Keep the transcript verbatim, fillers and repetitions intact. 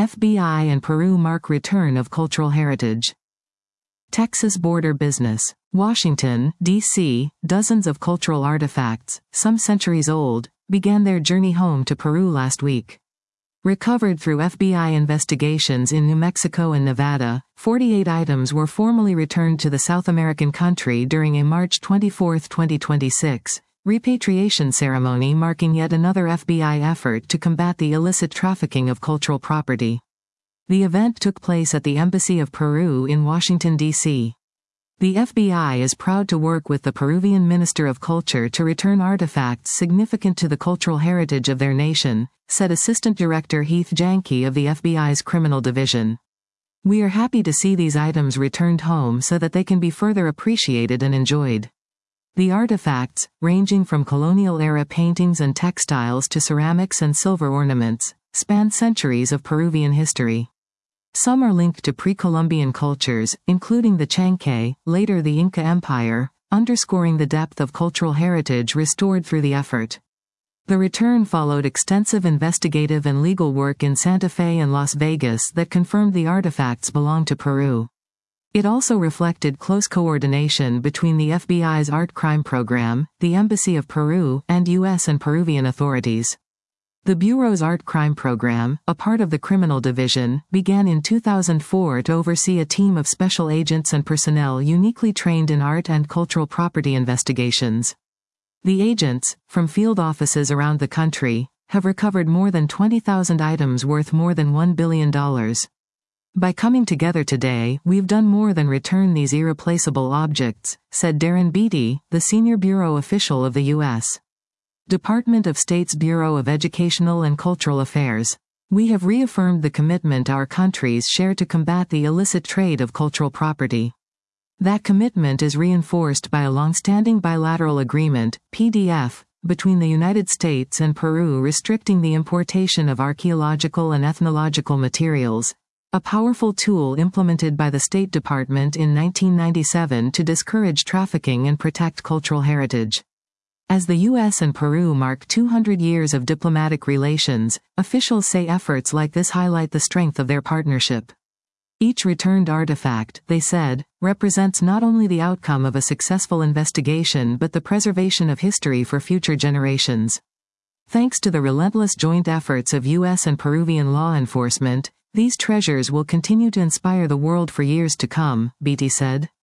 F B I and Peru mark return of cultural heritage. Texas border business. Washington, D C, dozens of cultural artifacts, some centuries old, began their journey home to Peru last week. Recovered through F B I investigations in New Mexico and Nevada, forty-eight items were formally returned to the South American country during a March twenty-fourth, twenty twenty-six, repatriation ceremony marking yet another F B I effort to combat the illicit trafficking of cultural property. The event took place at the Embassy of Peru in Washington, D C The F B I is proud to work with the Peruvian Minister of Culture to return artifacts significant to the cultural heritage of their nation, said Assistant Director Heath Janke of the F B I's Criminal Division. We are happy to see these items returned home so that they can be further appreciated and enjoyed. The artifacts, ranging from colonial-era paintings and textiles to ceramics and silver ornaments, span centuries of Peruvian history. Some are linked to pre-Columbian cultures, including the Chankay, later the Inca Empire, underscoring the depth of cultural heritage restored through the effort. The return followed extensive investigative and legal work in Santa Fe and Las Vegas that confirmed the artifacts belong to Peru. It also reflected close coordination between the F B I's Art Crime Program, the Embassy of Peru, and U S and Peruvian authorities. The Bureau's Art Crime Program, a part of the Criminal Division, began in two thousand four to oversee a team of special agents and personnel uniquely trained in art and cultural property investigations. The agents, from field offices around the country, have recovered more than twenty thousand items worth more than one billion dollars. By coming together today, we've done more than return these irreplaceable objects, said Darren Beatty, the senior bureau official of the U S Department of State's Bureau of Educational and Cultural Affairs. We have reaffirmed the commitment our countries share to combat the illicit trade of cultural property. That commitment is reinforced by a long-standing bilateral agreement, P D F, between the United States and Peru restricting the importation of archaeological and ethnological materials, a powerful tool implemented by the State Department in nineteen ninety-seven to discourage trafficking and protect cultural heritage. As the U S and Peru mark two hundred years of diplomatic relations, officials say efforts like this highlight the strength of their partnership. Each returned artifact, they said, represents not only the outcome of a successful investigation but the preservation of history for future generations. Thanks to the relentless joint efforts of U S and Peruvian law enforcement, these treasures will continue to inspire the world for years to come, Beatty said.